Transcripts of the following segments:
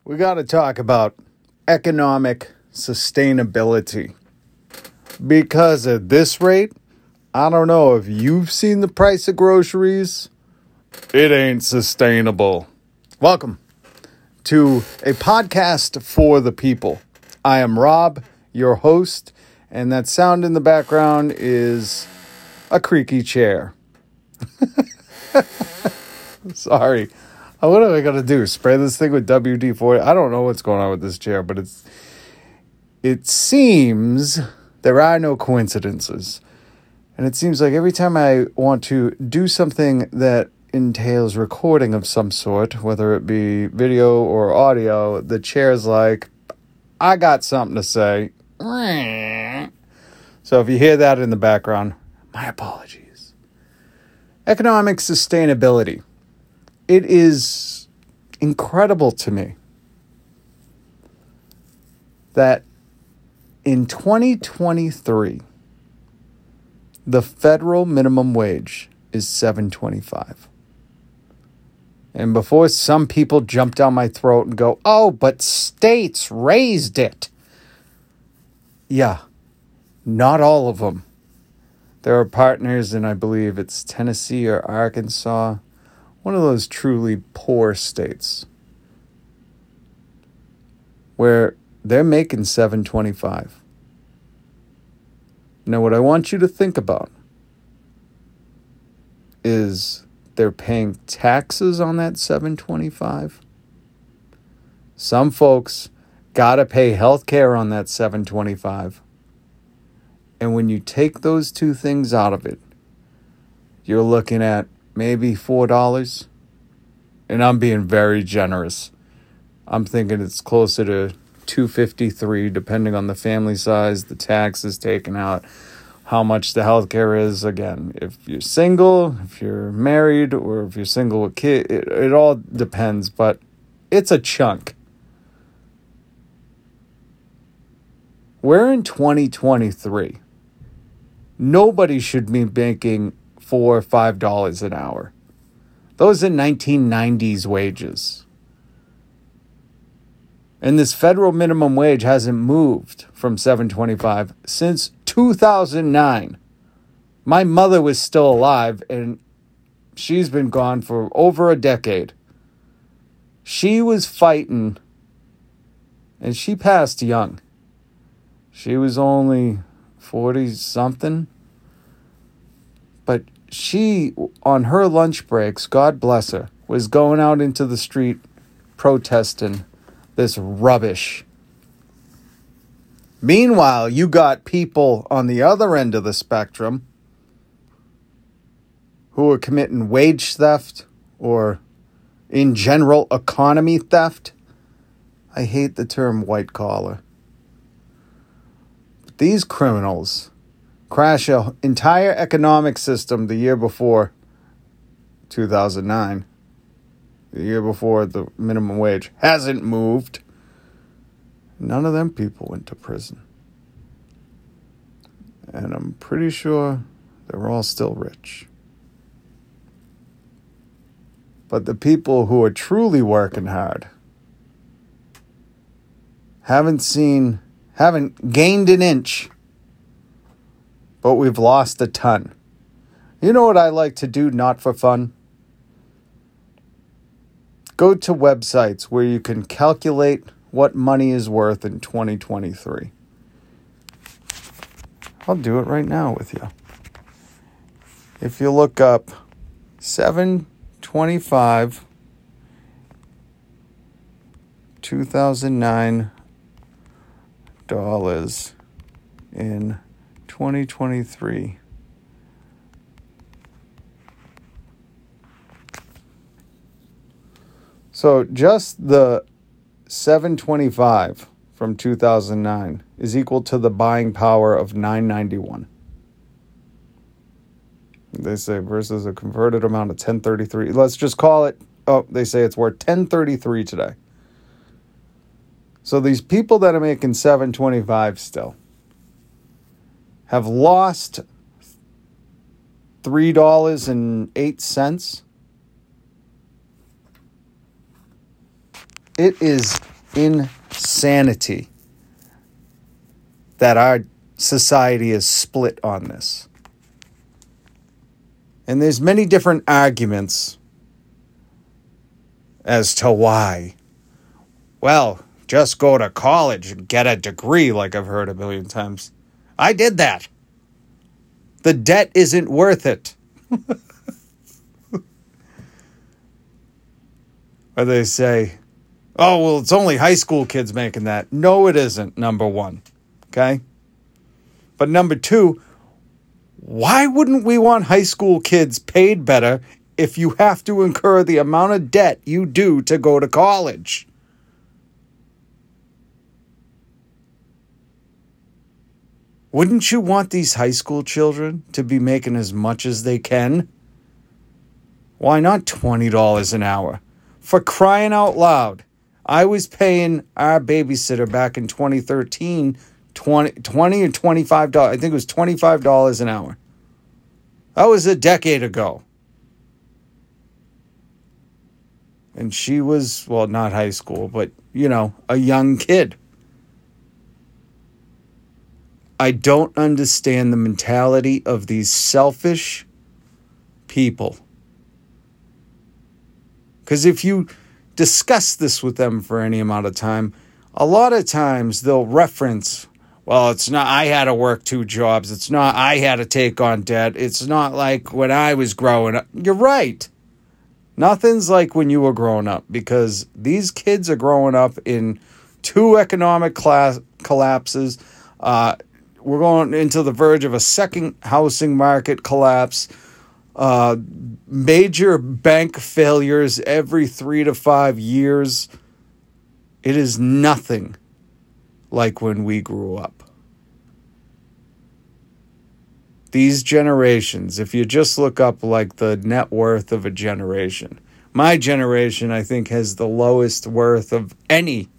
We got to talk about economic sustainability. Because at this rate, I don't know if you've seen the price of groceries. It ain't sustainable. Welcome to a podcast for the people. I am Rob, your host, and that sound in the background is a creaky chair. Sorry. What am I going to do? Spray this thing with WD-40? I don't know what's going on with this chair, but it seems there are no coincidences. And it seems like every time I want to do something that entails recording of some sort, whether it be video or audio, the chair's like, I got something to say. So if you hear that in the background, my apologies. Economic sustainability. It is incredible to me that in 2023, the federal minimum wage is $7.25. And before some people jump down my throat and go, oh, but states raised it. Yeah, not all of them. There are partners in, I believe it's Tennessee or Arkansas, one of those truly poor states, where they're making $7.25. Now, what I want you to think about is they're paying taxes on that $7.25. Some folks got to pay health care on that $7.25. And when you take those two things out of it, you're looking at maybe $4. And I'm being very generous. I'm thinking it's closer to $2.53, depending on the family size, the taxes taken out, how much the healthcare is. Again, if you're single, if you're married, or if you're single with kids, it all depends, but it's a chunk. We're in 2023. Nobody should be making $4 or $5 an hour. Those are 1990s wages. And this federal minimum wage hasn't moved from $7.25 since 2009. My mother was still alive, and she's been gone for over a decade. She was fighting, and she passed young. She was only 40-something. But she, on her lunch breaks, God bless her, was going out into the street protesting this rubbish. Meanwhile, you got people on the other end of the spectrum who are committing wage theft or, in general, economy theft. I hate the term white collar. But these criminals crash an entire economic system the year before 2009. The year before the minimum wage hasn't moved. None of them people went to prison. And I'm pretty sure they're all still rich. But the people who are truly working hard haven't gained an inch, but we've lost a ton. You know what I like to do, not for fun? Go to websites where you can calculate what money is worth in 2023. I'll do it right now with you. If you look up $7.25 2009 dollars in 2023. So just the $7.25 from 2009 is equal to the buying power of $9.91. They say versus a converted amount of $10.33. Let's just call it, they say it's worth $10.33 today. So these people that are making $7.25 still have lost $3.08. It is insanity that our society is split on this. And there's many different arguments as to why. Well, just go to college and get a degree, like I've heard a million times. I did that. The debt isn't worth it. Or they say, oh, well, it's only high school kids making that. No, it isn't, number one. Okay? But number two, why wouldn't we want high school kids paid better if you have to incur the amount of debt you do to go to college? Wouldn't you want these high school children to be making as much as they can? Why not $20 an hour? For crying out loud. I was paying our babysitter back in 2013 $20 or $25. I think it was $25 an hour. That was a decade ago. And she was, well, not high school, but, a young kid. I don't understand the mentality of these selfish people. Because if you discuss this with them for any amount of time, a lot of times they'll reference, well, it's not, I had to work 2 jobs. It's not, I had to take on debt. It's not like when I was growing up. You're right. Nothing's like when you were growing up, because these kids are growing up in 2 economic collapses. We're going into the verge of a second housing market collapse. Major bank failures every 3 to 5 years. It is nothing like when we grew up. These generations, if you just look up like the net worth of a generation, my generation, I think, has the lowest worth of any.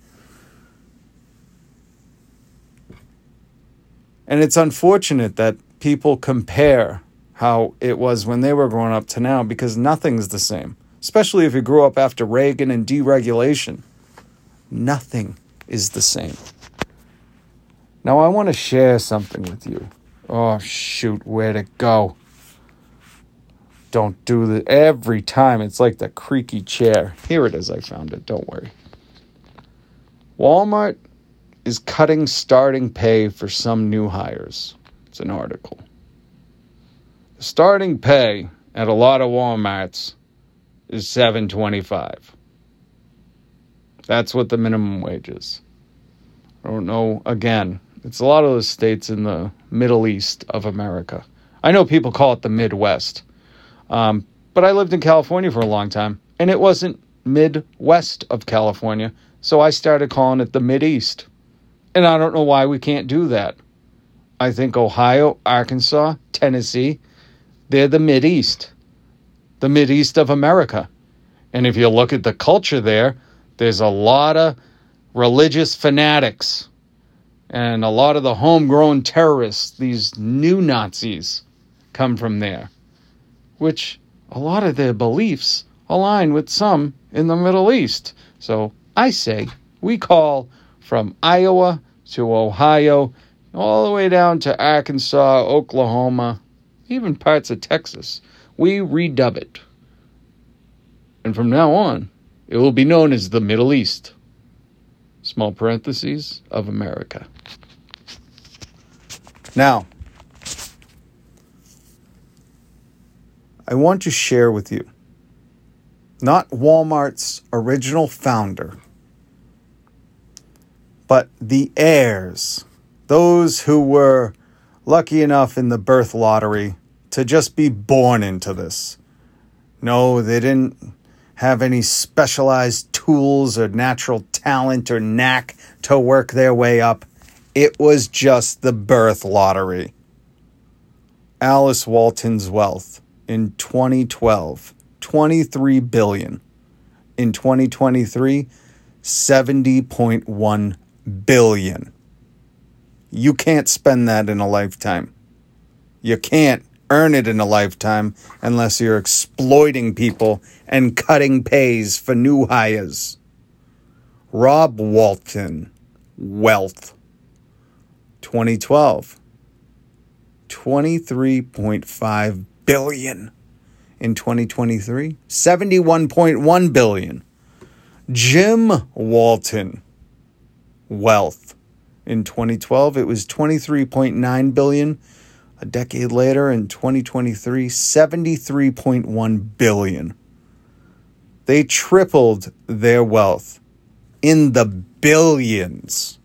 And it's unfortunate that people compare how it was when they were growing up to now, because nothing's the same. Especially if you grew up after Reagan and deregulation. Nothing is the same. Now I want to share something with you. Oh, shoot, where'd it go? Don't do that every time. It's like the creaky chair. Here it is. I found it. Don't worry. Walmart is cutting starting pay for some new hires. It's an article. The starting pay at a lot of Walmarts is $7.25. That's what the minimum wage is. I don't know. Again, it's a lot of the states in the Middle East of America. I know people call it the Midwest. But I lived in California for a long time, and it wasn't Midwest of California, so I started calling it the Mideast. And I don't know why we can't do that. I think Ohio, Arkansas, Tennessee, they're the Mideast. The Mideast of America. And if you look at the culture there, there's a lot of religious fanatics. And a lot of the homegrown terrorists, these new Nazis, come from there. Which a lot of their beliefs align with some in the Middle East. So I say we call from Iowa to Ohio, all the way down to Arkansas, Oklahoma, even parts of Texas. We redub it. And from now on, it will be known as the Middle East. Small parentheses, of America. Now, I want to share with you, not Walmart's original founder, but the heirs, those who were lucky enough in the birth lottery to just be born into this. No, they didn't have any specialized tools or natural talent or knack to work their way up. It was just the birth lottery. Alice Walton's wealth in 2012, $23 billion. In 2023, $70.1 billion. You can't spend that in a lifetime. You can't earn it in a lifetime unless you're exploiting people and cutting pays for new hires. Rob Walton, wealth. 2012, $23.5 billion. In 2023, $71.1 billion. Jim Walton, wealth. In 2012, it was $23.9 billion. A decade later, in 2023, $73.1 billion. They tripled their wealth in the billions.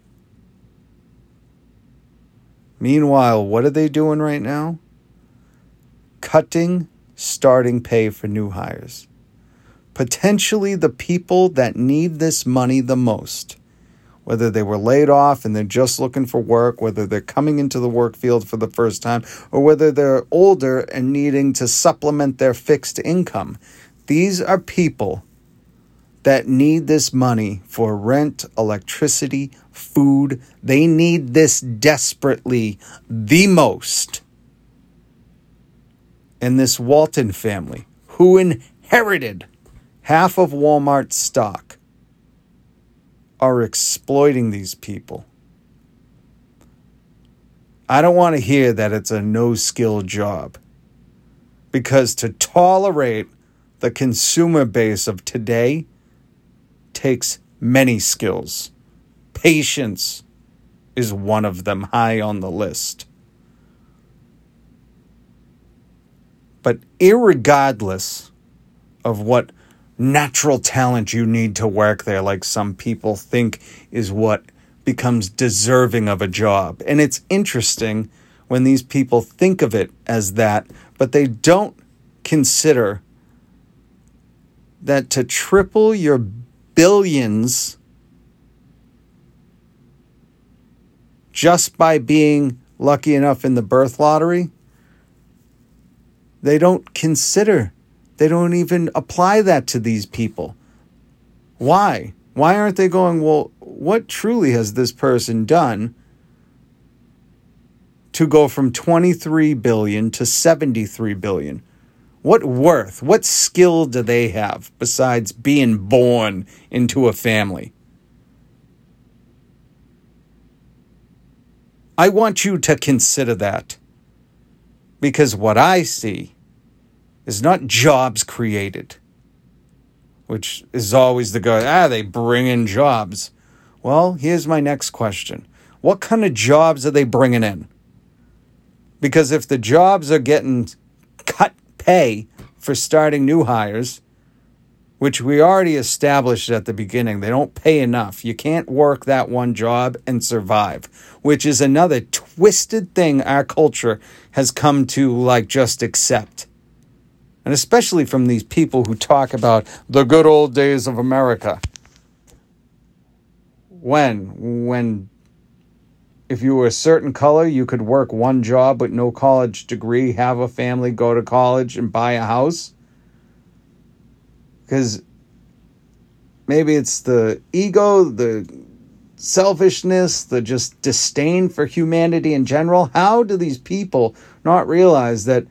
Meanwhile, what are they doing right now? Cutting starting pay for new hires. Potentially the people that need this money the most. Whether they were laid off and they're just looking for work, whether they're coming into the work field for the first time, or whether they're older and needing to supplement their fixed income. These are people that need this money for rent, electricity, food. They need this desperately the most. And this Walton family, who inherited half of Walmart's stock, are exploiting these people. I don't want to hear that it's a no-skill job, because to tolerate the consumer base of today takes many skills. Patience is one of them, high on the list. But irregardless of what natural talent you need to work there, like some people think is what becomes deserving of a job. And it's interesting when these people think of it as that, but they don't consider that to triple your billions just by being lucky enough in the birth lottery, they don't even apply that to these people. Why? Why aren't they going, well, what truly has this person done to go from 23 billion to 73 billion? What worth, what skill do they have besides being born into a family? I want you to consider that, because what I see is not jobs created, which is always the go, they bring in jobs. Well, here's my next question. What kind of jobs are they bringing in? Because if the jobs are getting cut pay for starting new hires, which we already established at the beginning, they don't pay enough. You can't work that one job and survive, which is another twisted thing our culture has come to just accept. And especially from these people who talk about the good old days of America. When if you were a certain color, you could work one job with no college degree, have a family, go to college, and buy a house. Because maybe it's the ego, the selfishness, the just disdain for humanity in general. How do these people not realize that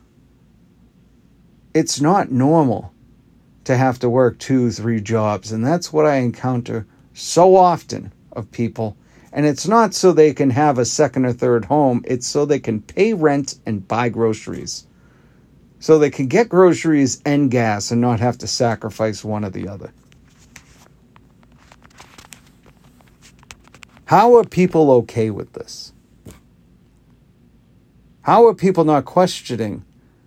it's not normal to have to work 2-3 jobs? And that's what I encounter so often of people. And it's not so they can have a second or third home. It's so they can pay rent and buy groceries. So they can get groceries and gas and not have to sacrifice one or the other. How are people okay with this? How are people not questioning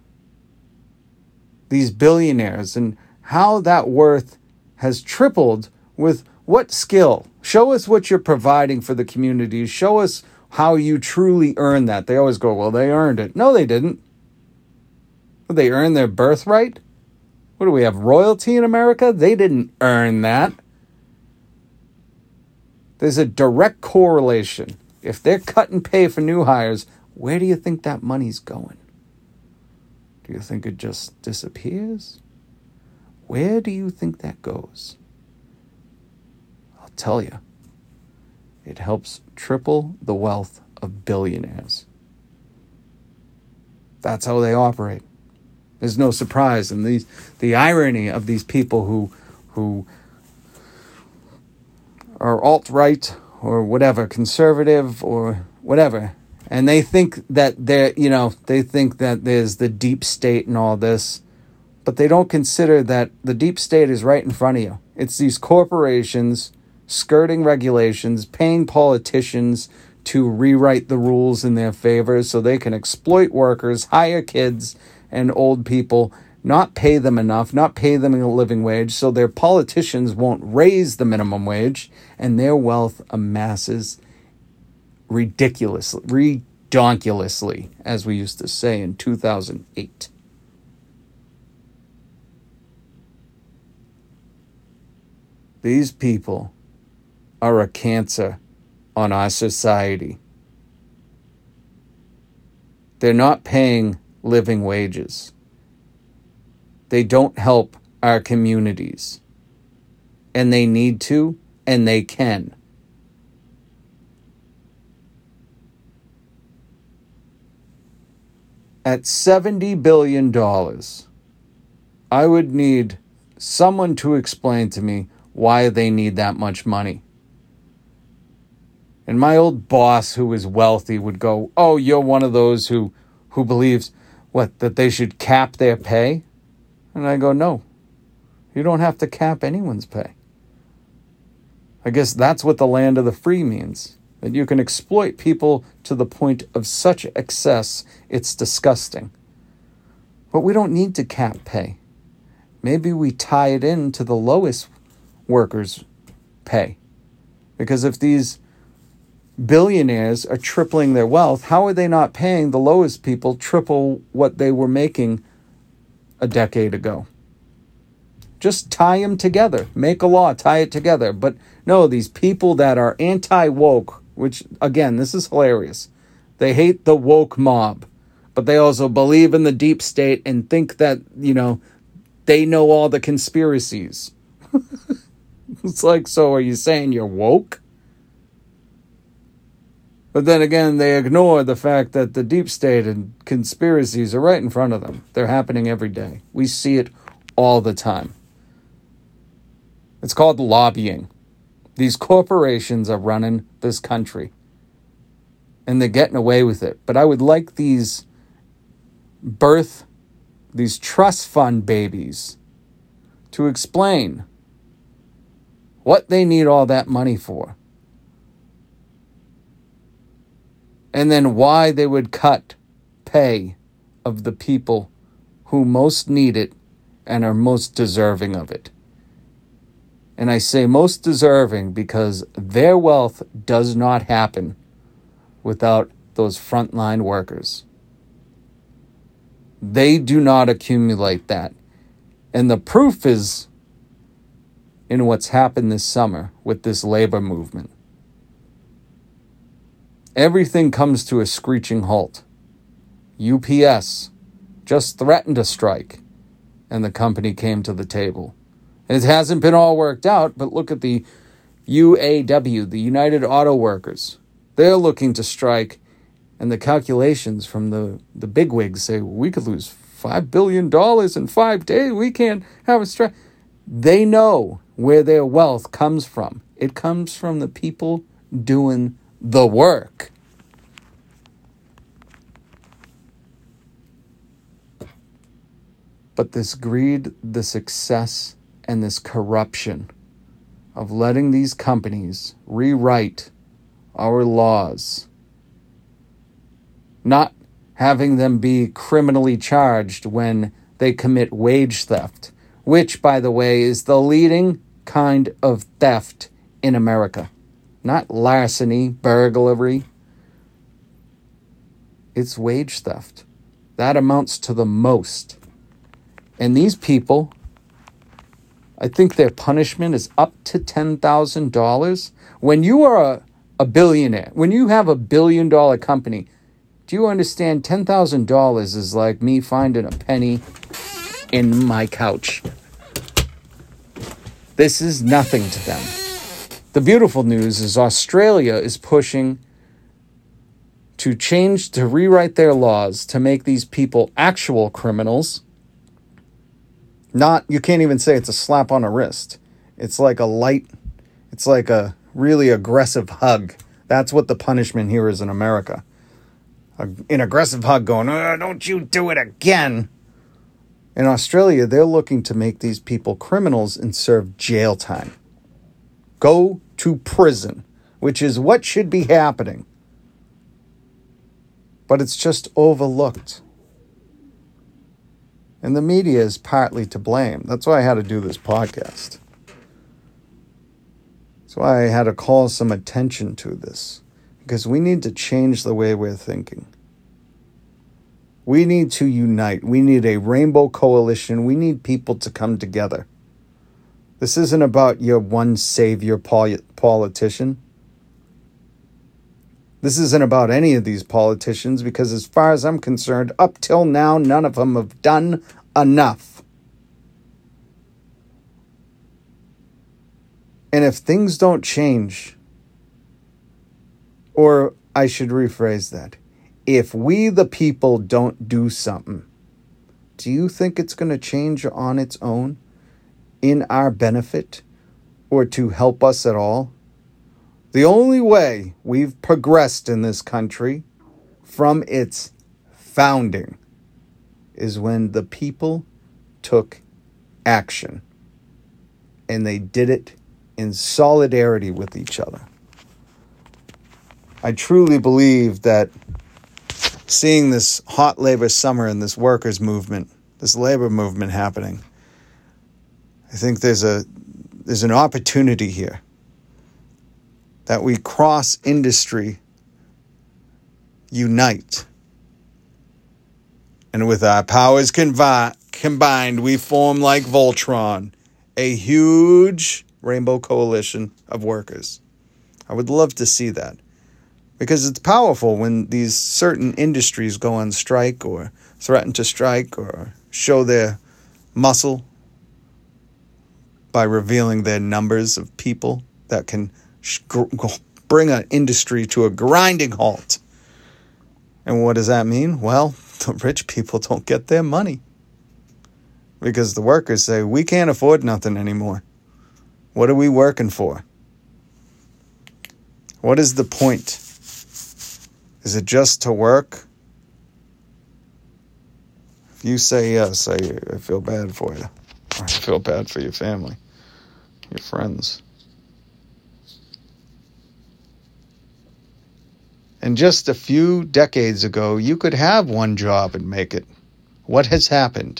these billionaires and how that worth has tripled with what skill? Show us what you're providing for the community. Show us how you truly earned that. They always go, well, they earned it. No, they didn't. They earned their birthright? What do we have, royalty in America? They didn't earn that. There's a direct correlation. If they're cutting pay for new hires, where do you think that money's going? Do you think it just disappears? Where do you think that goes? I'll tell you. It helps triple the wealth of billionaires. That's how they operate. There's no surprise. And the irony of these people who are alt-right or whatever, conservative or whatever. And they think that they think that there's the deep state and all this, but they don't consider that the deep state is right in front of you. It's these corporations skirting regulations, paying politicians to rewrite the rules in their favor so they can exploit workers, hire kids and old people, not pay them enough, not pay them a living wage, so their politicians won't raise the minimum wage, and their wealth amasses redonkulously, as we used to say in 2008. These people are a cancer on our society. They're not paying living wages. They don't help our communities. And they need to, and they can. At $70 billion, I would need someone to explain to me why they need that much money. And my old boss, who is wealthy, would go, "Oh, you're one of those who believes, that they should cap their pay?" And I go, "No, you don't have to cap anyone's pay." I guess that's what the land of the free means, that you can exploit people to the point of such excess, it's disgusting. But we don't need to cap pay. Maybe we tie it into the lowest workers' pay. Because if these billionaires are tripling their wealth, how are they not paying the lowest people triple what they were making a decade ago? Just tie them together. Make a law, tie it together. But no, these people that are anti-woke, which, again, this is hilarious. They hate the woke mob, but they also believe in the deep state and think that, they know all the conspiracies. It's like, so are you saying you're woke? But then again, they ignore the fact that the deep state and conspiracies are right in front of them. They're happening every day. We see it all the time. It's called lobbying. These corporations are running this country. And they're getting away with it. But I would like these trust fund babies to explain what they need all that money for. And then why they would cut pay of the people who most need it and are most deserving of it. And I say most deserving because their wealth does not happen without those frontline workers. They do not accumulate that. And the proof is in what's happened this summer with this labor movement. Everything comes to a screeching halt. UPS just threatened a strike, and the company came to the table. It hasn't been all worked out, but look at the UAW, the United Auto Workers. They're looking to strike, and the calculations from the bigwigs say, we could lose $5 billion in 5 days. We can't have a strike. They know where their wealth comes from. It comes from the people doing the work. But this greed, this excess, and this corruption of letting these companies rewrite our laws, not having them be criminally charged when they commit wage theft, which, by the way, is the leading kind of theft in America. Not larceny, burglary. It's wage theft. That amounts to the most. And these people, I think their punishment is up to $10,000. When you are a billionaire, when you have a $1 billion company, do you understand $10,000 is like me finding a penny in my couch? This is nothing to them. The beautiful news is Australia is pushing to rewrite their laws to make these people actual criminals. You can't even say it's a slap on a wrist. It's like a really aggressive hug. That's what the punishment here is in America. An aggressive hug going, don't you do it again. In Australia, they're looking to make these people criminals and serve jail time. Go to prison, which is what should be happening. But it's just overlooked. And the media is partly to blame. That's why I had to do this podcast. That's why I had to call some attention to this. Because we need to change the way we're thinking. We need to unite. We need a rainbow coalition. We need people to come together. This isn't about your one savior politician. This isn't about any of these politicians because as far as I'm concerned, up till now, none of them have done enough. And if things don't change, or I should rephrase that, if we the people don't do something, do you think it's going to change on its own in our benefit or to help us at all? The only way we've progressed in this country from its founding is when the people took action and they did it in solidarity with each other. I truly believe that seeing this hot labor summer and this workers' movement, this labor movement happening, I think there's an opportunity here that we cross industry, unite, and with our powers combined, we form like Voltron, a huge rainbow coalition of workers. I would love to see that because it's powerful when these certain industries go on strike or threaten to strike or show their muscle by revealing their numbers of people that can bring an industry to a grinding halt. And what does that mean? Well, the rich people don't get their money because the workers say, we can't afford nothing anymore. What are we working for? What is the point? Is it just to work? If you say yes, I feel bad for you. I feel bad for your family, your friends. And just a few decades ago, you could have one job and make it. What has happened?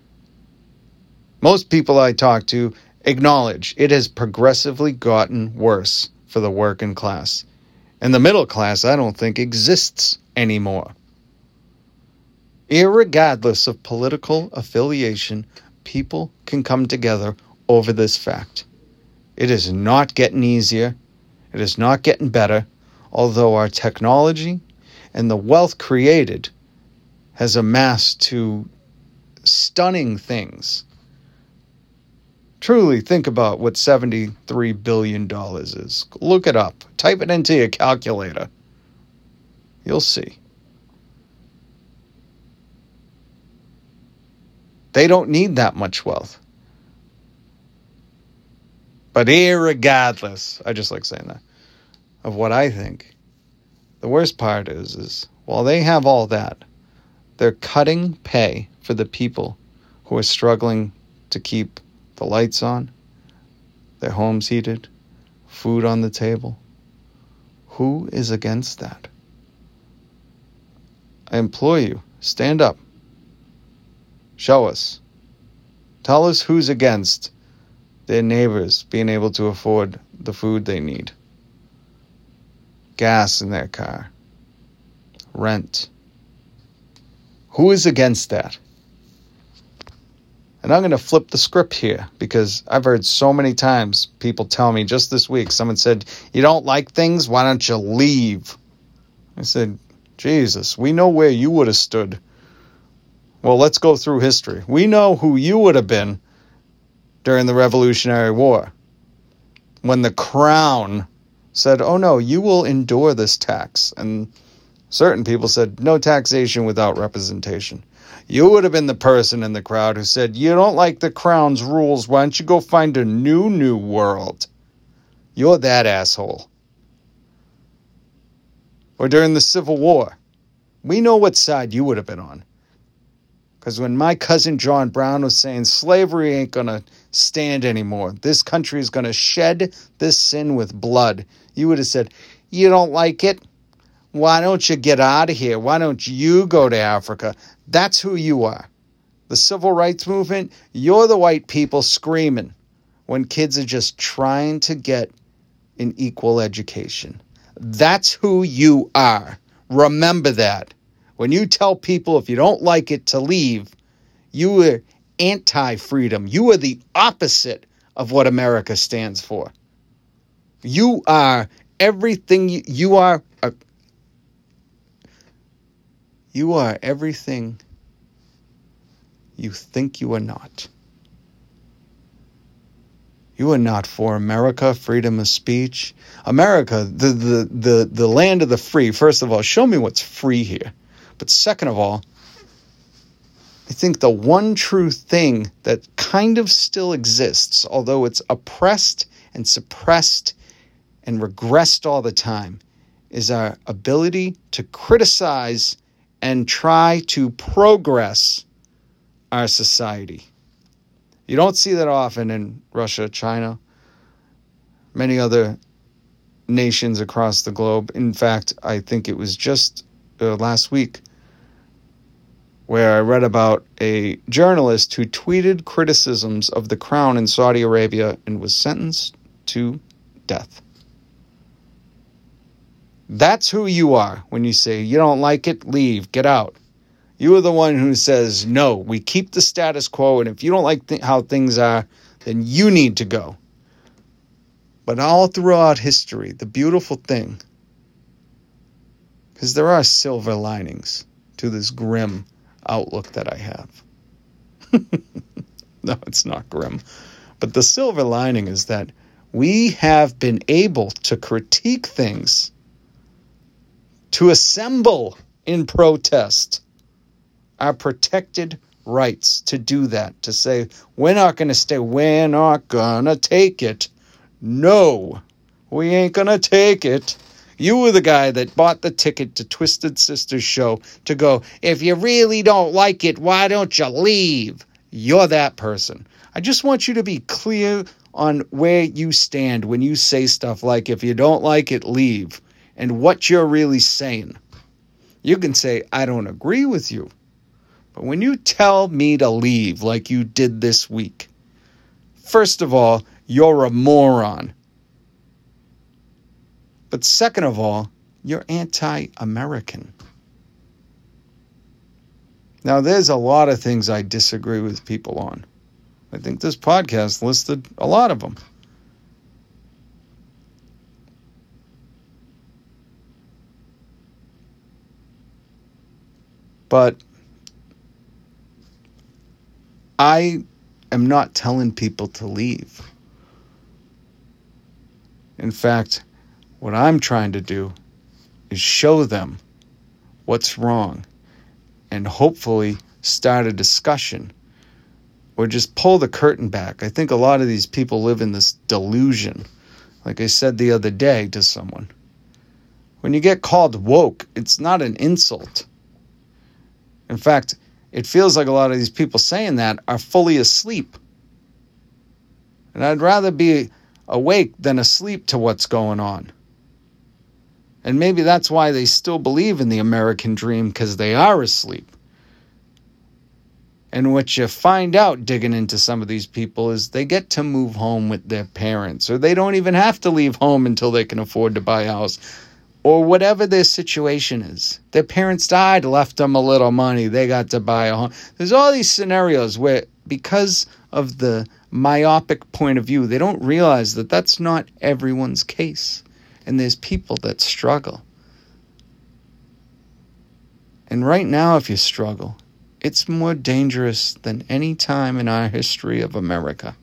Most people I talk to acknowledge it has progressively gotten worse for the working class. And the middle class, I don't think, exists anymore. Irregardless of political affiliation, people can come together over this fact. It is not getting easier. It is not getting better. Although our technology and the wealth created has amassed to stunning things. Truly think about what $73 billion is. Look it up. Type it into your calculator. You'll see. They don't need that much wealth. But irregardless, I just like saying that, of what I think, the worst part is while they have all that, they're cutting pay for the people who are struggling to keep the lights on, their homes heated, food on the table. Who is against that? I implore you, stand up. Show us. Tell us who's against their neighbors being able to afford the food they need. Gas in their car. Rent. Who is against that? And I'm going to flip the script here because I've heard so many times people tell me just this week, someone said, you don't like things? Why don't you leave? I said, Jesus, we know where you would have stood. Well, let's go through history. We know who you would have been during the Revolutionary War. When the crown said, oh no, you will endure this tax. And certain people said, no taxation without representation. You would have been the person in the crowd who said, you don't like the crown's rules, why don't you go find a new world? You're that asshole. Or during the Civil War, we know what side you would have been on. Because when my cousin John Brown was saying slavery ain't going to stand anymore, this country is going to shed this sin with blood, you would have said, you don't like it? Why don't you get out of here? Why don't you go to Africa? That's who you are. The civil rights movement, you're the white people screaming when kids are just trying to get an equal education. That's who you are. Remember that. When you tell people if you don't like it to leave, you are anti-freedom. You are the opposite of what America stands for. You are everything. You are everything you think you are not. You are not for America, freedom of speech. America, the land of the free. First of all, show me what's free here. But second of all, I think the one true thing that kind of still exists, although it's oppressed and suppressed and regressed all the time, is our ability to criticize and try to progress our society. You don't see that often in Russia, China, many other nations across the globe. In fact, I think it was just last week where I read about a journalist who tweeted criticisms of the crown in Saudi Arabia and was sentenced to death. That's who you are when you say, you don't like it, leave, get out. You are the one who says, no, we keep the status quo, and if you don't like how things are, then you need to go. But all throughout history, the beautiful thing, because there are silver linings to this grim outlook that I have. No, it's not grim. But the silver lining is that we have been able to critique things, to assemble in protest, our protected rights to do that, to say, we're not going to stay, we're not going to take it. No, we ain't going to take it. You were the guy that bought the ticket to Twisted Sister's show to go, if you really don't like it, why don't you leave? You're that person. I just want you to be clear on where you stand when you say stuff like, if you don't like it, leave, and what you're really saying. You can say, I don't agree with you. But when you tell me to leave like you did this week, first of all, you're a moron. But second of all, you're anti-American. Now, there's a lot of things I disagree with people on. I think this podcast listed a lot of them. But I am not telling people to leave. In fact, what I'm trying to do is show them what's wrong and hopefully start a discussion or just pull the curtain back. I think a lot of these people live in this delusion. Like I said the other day to someone, when you get called woke, it's not an insult. In fact, it feels like a lot of these people saying that are fully asleep. And I'd rather be awake than asleep to what's going on. And maybe that's why they still believe in the American dream, because they are asleep. And what you find out digging into some of these people is they get to move home with their parents, or they don't even have to leave home until they can afford to buy a house, or whatever their situation is. Their parents died, left them a little money, they got to buy a home. There's all these scenarios where, because of the myopic point of view, they don't realize that that's not everyone's case. And there's people that struggle. And right now, if you struggle, it's more dangerous than any time in our history of America.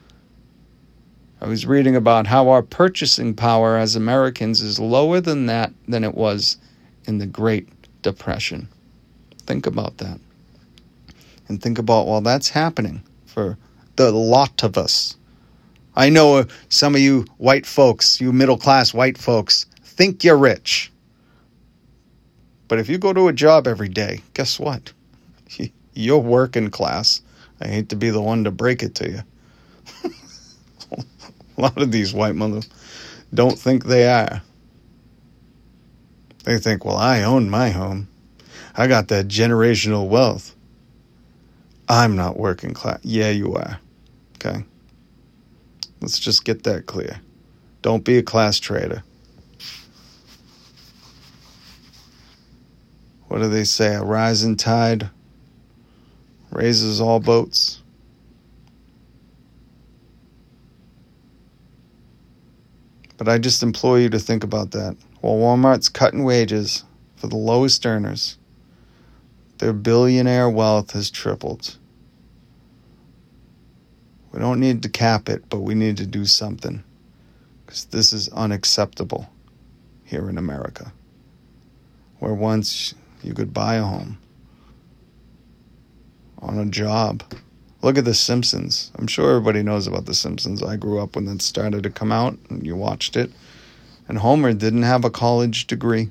I was reading about how our purchasing power as Americans is lower than it was in the Great Depression. Think about that. And think about, while that's happening for the lot of us, I know some of you white folks, you middle-class white folks, think you're rich. But if you go to a job every day, guess what? You're working class. I hate to be the one to break it to you. A lot of these white mothers don't think they are. They think, well, I own my home. I got that generational wealth. I'm not working class. Yeah, you are. Okay? Let's just get that clear. Don't be a class traitor. What do they say? A rising tide raises all boats. But I just implore you to think about that. While Walmart's cutting wages for the lowest earners, their billionaire wealth has tripled. We don't need to cap it, but we need to do something. Because this is unacceptable here in America. Where once you could buy a home on a job. Look at The Simpsons. I'm sure everybody knows about The Simpsons. I grew up when that started to come out, and you watched it. And Homer didn't have a college degree.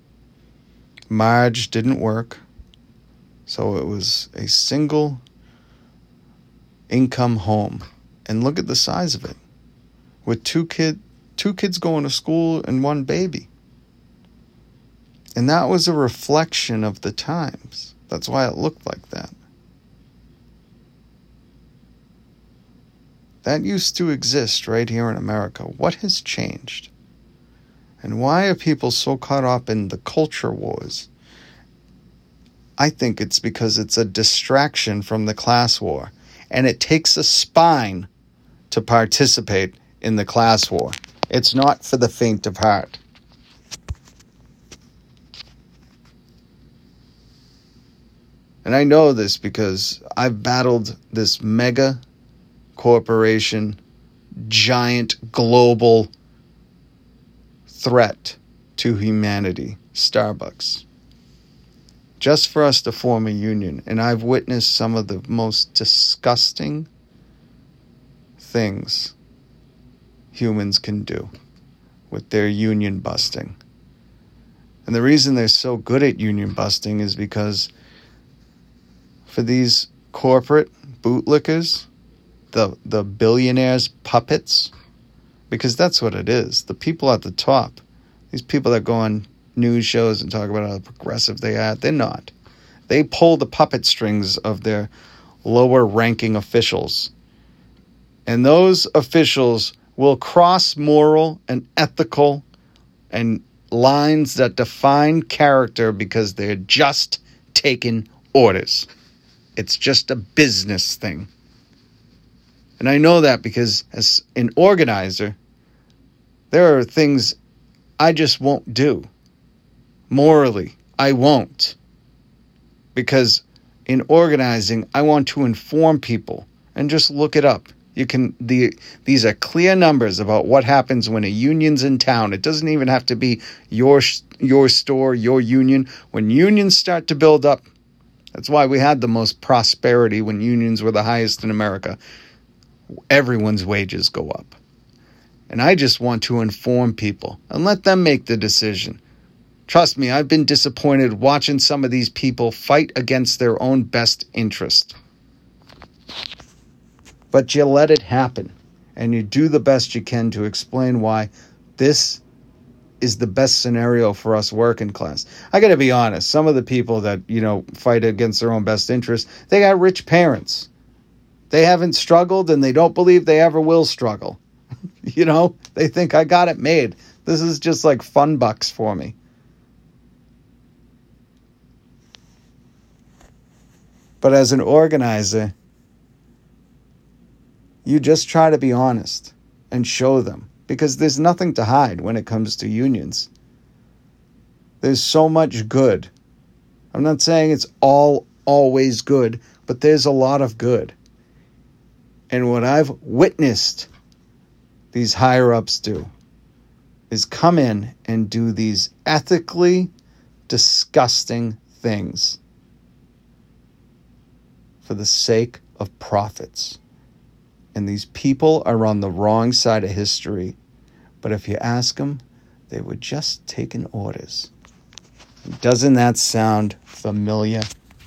Marge didn't work. So it was a single income home. And look at the size of it. With two kids going to school and one baby. And that was a reflection of the times. That's why it looked like that. That used to exist right here in America. What has changed? And why are people so caught up in the culture wars? I think it's because it's a distraction from the class war. And it takes a spine to participate in the class war. It's not for the faint of heart. And I know this because I've battled this mega corporation, giant global threat to humanity, Starbucks. Just for us to form a union. And I've witnessed some of the most disgusting things humans can do with their union busting. And the reason they're so good at union busting is because for these corporate bootlickers, the billionaires' puppets, because that's what it is. The people at the top, these people that go on news shows and talk about how progressive they are, they're not. They pull the puppet strings of their lower ranking officials. And those officials will cross moral and ethical and lines that define character because they're just taking orders. It's just a business thing. And I know that because as an organizer, there are things I just won't do. Morally, I won't. Because in organizing, I want to inform people. And just look it up. These are clear numbers about what happens when a union's in town. It doesn't even have to be your store, your union. When unions start to build up, that's why we had the most prosperity when unions were the highest in America. Everyone's wages go up. And I just want to inform people and let them make the decision. Trust me, I've been disappointed watching some of these people fight against their own best interest. But you let it happen. And you do the best you can to explain why this is the best scenario for us working class. I got to be honest. Some of the people that, fight against their own best interest, they got rich parents. They haven't struggled and they don't believe they ever will struggle. They think I got it made. This is just like fun bucks for me. But as an organizer, you just try to be honest and show them. Because there's nothing to hide when it comes to unions. There's so much good. I'm not saying it's always good, but there's a lot of good. And what I've witnessed these higher-ups do is come in and do these ethically disgusting things for the sake of profits. And these people are on the wrong side of history. But if you ask them, they were just taking orders. Doesn't that sound familiar?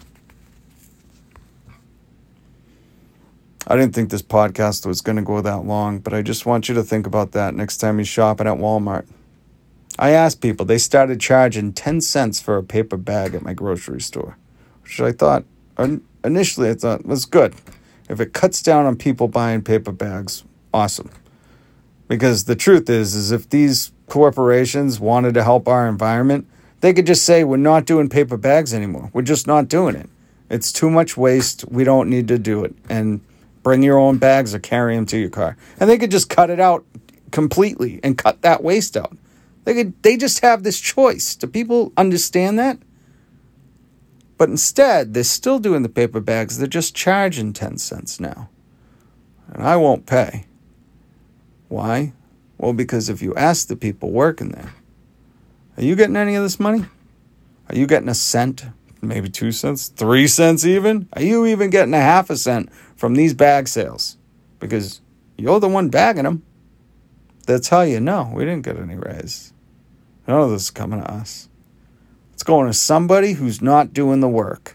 I didn't think this podcast was going to go that long, but I just want you to think about that next time you're shopping at Walmart. I asked people, they started charging 10 cents for a paper bag at my grocery store, which I thought, initially I thought was good. If it cuts down on people buying paper bags, awesome. Because the truth is if these corporations wanted to help our environment, they could just say, we're not doing paper bags anymore. We're just not doing it. It's too much waste. We don't need to do it. And bring your own bags or carry them to your car. And they could just cut it out completely and cut that waste out. They just have this choice. Do people understand that? But instead, they're still doing the paper bags. They're just charging 10 cents now. And I won't pay. Why? Well, because if you ask the people working there, are you getting any of this money? Are you getting a cent? Maybe 2 cents? 3 cents even? Are you even getting a half a cent from these bag sales? Because you're the one bagging them. That's how you know we didn't get any raise. None of this is coming to us. It's going to somebody who's not doing the work.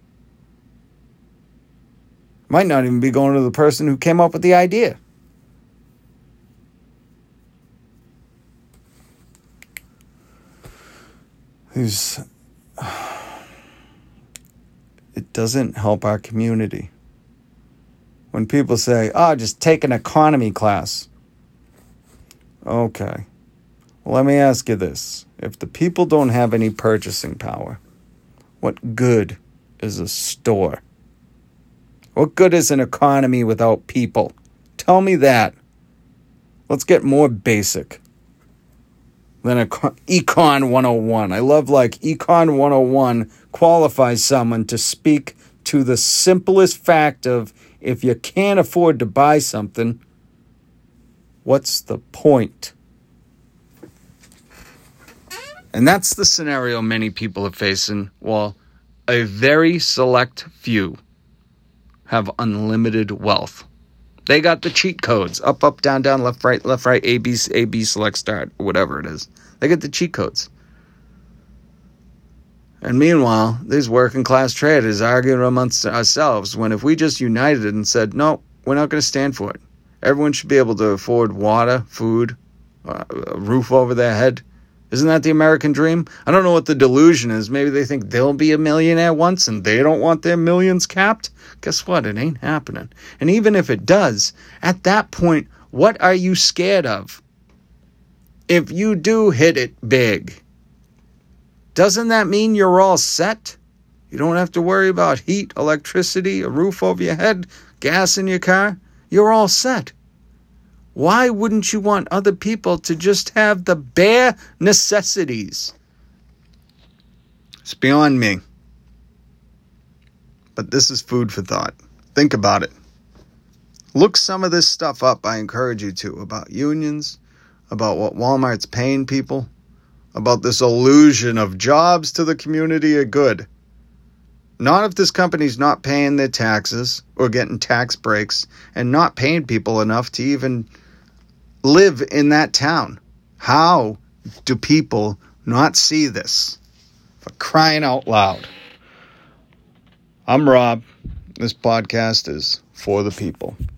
Might not even be going to the person who came up with the idea. It doesn't help our community. When people say, just take an economy class. Okay. Well, let me ask you this. If the people don't have any purchasing power, what good is a store? What good is an economy without people? Tell me that. Let's get more basic than Econ 101. I love Econ 101 qualifies someone to speak to the simplest fact of if you can't afford to buy something, what's the point? And that's the scenario many people are facing, while a very select few have unlimited wealth. They got the cheat codes. Up, up, down, down, left, right, A, B, select, start, whatever it is. They get the cheat codes. And meanwhile, these working class traders arguing amongst ourselves when if we just united and said, no, we're not going to stand for it. Everyone should be able to afford water, food, a roof over their head. Isn't that the American dream? I don't know what the delusion is. Maybe they think they'll be a millionaire once and they don't want their millions capped. Guess what? It ain't happening. And even if it does, at that point, what are you scared of? If you do hit it big, doesn't that mean you're all set? You don't have to worry about heat, electricity, a roof over your head, gas in your car. You're all set. Why wouldn't you want other people to just have the bare necessities? It's beyond me. But this is food for thought. Think about it. Look some of this stuff up, I encourage you to, about unions, about what Walmart's paying people, about this illusion of jobs to the community are good. Not if this company's not paying their taxes or getting tax breaks and not paying people enough to even live in that town. How do people not see this? For crying out loud. I'm Rob. This podcast is for the people.